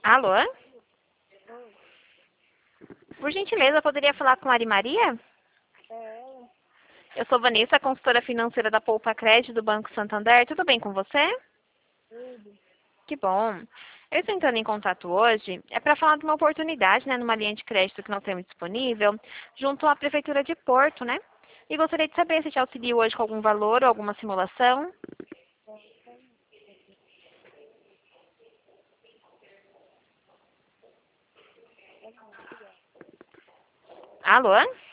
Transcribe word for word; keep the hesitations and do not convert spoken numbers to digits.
Alô? Oi. Por gentileza, poderia falar com a Ari Maria? É ela? Eu sou Vanessa, consultora financeira da Poupa Crédito do Banco Santander. Tudo bem com você? Tudo. Que bom. Eu estou entrando em contato hoje, é para falar de uma oportunidade, né, numa linha de crédito que nós temos disponível, junto à Prefeitura de Porto, né? E gostaria de saber se te auxilio hoje com algum valor ou alguma simulação. Alô?